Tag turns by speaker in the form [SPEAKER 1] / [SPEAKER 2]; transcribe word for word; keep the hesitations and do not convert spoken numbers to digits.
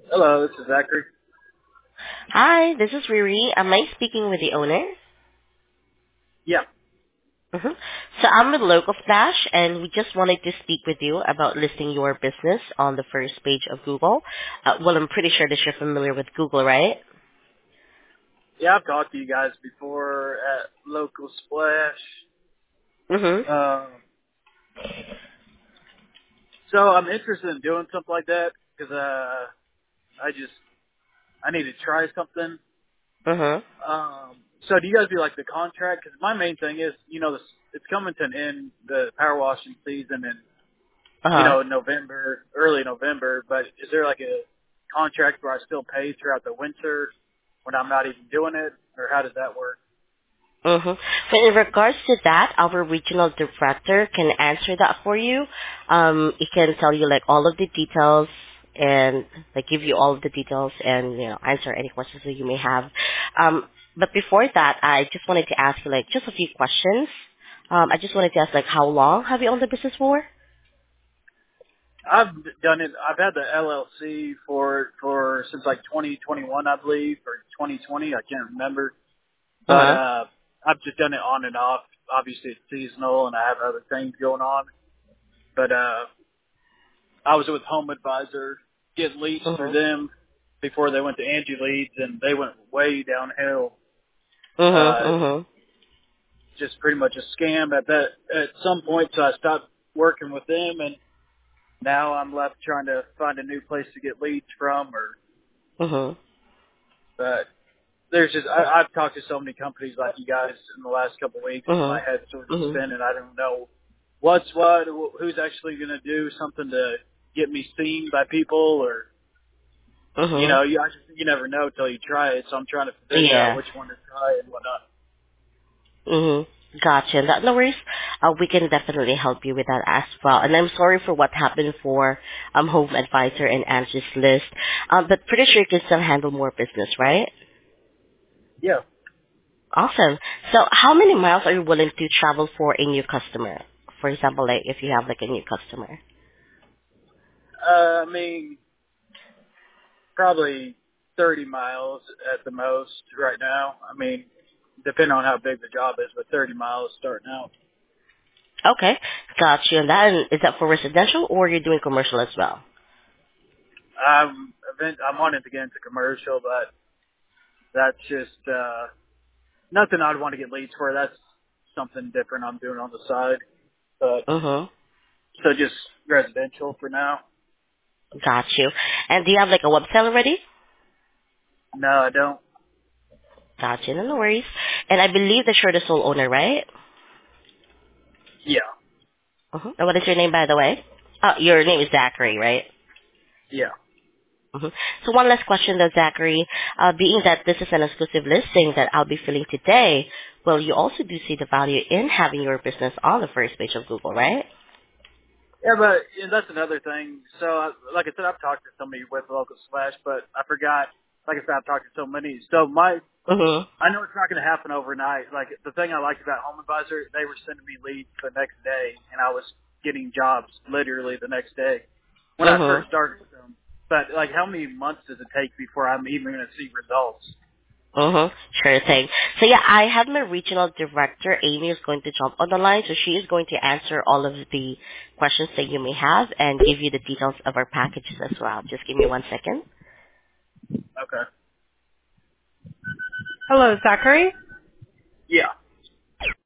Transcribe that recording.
[SPEAKER 1] Hello, this is Zachary.
[SPEAKER 2] Hi, this is Riri. Am I speaking with the owner?
[SPEAKER 1] Yeah.
[SPEAKER 2] Mm-hmm. So I'm with Local Flash, and we just wanted to speak with you about listing your business on the first page of Google. Uh, well, I'm pretty sure that you're familiar with Google, right?
[SPEAKER 1] Yeah, I've talked to you guys before at Local Splash.
[SPEAKER 2] Mm-hmm.
[SPEAKER 1] Um, so I'm interested in doing something like that because uh, I just I need to try something.
[SPEAKER 2] Mm-hmm.
[SPEAKER 1] Um, so do you guys do like the contract? Because my main thing is, you know, this, it's coming to an end, the power washing season, in you
[SPEAKER 2] Uh-huh.
[SPEAKER 1] know November, early November. But is there like a contract where I still pay throughout the winter when I'm not even doing it, or how does that work?
[SPEAKER 2] Mm-hmm. But in regards to that, our regional director can answer that for you. Um, he can tell you like all of the details and like give you all of the details and you know answer any questions that you may have. Um, but before that, I just wanted to ask you like just a few questions. Um, I just wanted to ask like how long have you owned the business for?
[SPEAKER 1] I've done it. I've had the L L C for for since like twenty twenty-one, I believe, or twenty twenty. I can't remember.
[SPEAKER 2] Uh
[SPEAKER 1] But
[SPEAKER 2] huh.
[SPEAKER 1] uh, I've just done it on and off. Obviously, it's seasonal, and I have other things going on. But uh, I was with Home Advisor, getting leads through
[SPEAKER 2] Mhm.
[SPEAKER 1] them before they went to Angie Leads, and they went way downhill.
[SPEAKER 2] Mhm.
[SPEAKER 1] Uh,
[SPEAKER 2] Mhm.
[SPEAKER 1] just pretty much a scam at that at some point. So I stopped working with them, and now I'm left trying to find a new place to get leads from, or
[SPEAKER 2] Mhm.
[SPEAKER 1] but there's just I, I've talked to so many companies like you guys in the last couple of weeks. My
[SPEAKER 2] Mhm.
[SPEAKER 1] head's sort of
[SPEAKER 2] Mhm.
[SPEAKER 1] spinning. I don't know what's what, wh- who's actually going to do something to get me seen by people, or you
[SPEAKER 2] Mhm.
[SPEAKER 1] know, you I just, you never know till you try it. So I'm trying to figure out
[SPEAKER 2] Yeah.
[SPEAKER 1] which one to try and whatnot.
[SPEAKER 2] Mm-hmm. Gotcha. That, no worries. Uh, we can definitely help you with that as well. And I'm sorry for what happened for um, Home Advisor and Angie's List. Um, but pretty sure you can still handle more business, right?
[SPEAKER 1] Yeah,
[SPEAKER 2] Awesome. So how many miles are you willing to travel for a new customer? For example, like if you have like a new customer.
[SPEAKER 1] uh, I mean probably thirty miles at the most right now. I mean, depending on how big the job is, but thirty miles starting out.
[SPEAKER 2] Okay. Gotcha. And that, and is that for residential or you're doing commercial as well?
[SPEAKER 1] I'm event- I'm wanting to get into commercial, but that's just uh nothing I'd want to get leads for. That's something different I'm doing on the side. But
[SPEAKER 2] Mm-hmm.
[SPEAKER 1] so just residential for now.
[SPEAKER 2] Got you. And do you have like a website already?
[SPEAKER 1] No, I don't.
[SPEAKER 2] Gotcha. No, no worries. And I believe that you're the sole owner, right?
[SPEAKER 1] Yeah,
[SPEAKER 2] Uh-huh. And what is your name, by the way? Oh, your name is Zachary, right?
[SPEAKER 1] yeah.
[SPEAKER 2] Uh-huh. So one last question, though, Zachary. Uh, being that this is an exclusive listing that I'll be filling today, well, you also do see the value in having your business on the first page of Google, right?
[SPEAKER 1] Yeah, but yeah, that's another thing. So, uh, like I said, I've talked to somebody with Local Slash, but I forgot. Like I said, I've talked to so many. So my,
[SPEAKER 2] Mm-hmm.
[SPEAKER 1] I know it's not going to happen overnight. Like the thing I liked about Home Advisor, they were sending me leads the next day, and I was getting jobs literally the next day when I
[SPEAKER 2] Mm-hmm.
[SPEAKER 1] first started with them. But like, how many months does it take before I'm even going to see results?
[SPEAKER 2] Mm-hmm. Sure thing. So yeah, I have my regional director, Amy, is going to jump on the line, so she is going to answer all of the questions that you may have and give you the details of our packages as well. Just give me one second.
[SPEAKER 1] Okay.
[SPEAKER 3] Hello, Zachary.
[SPEAKER 1] Yeah.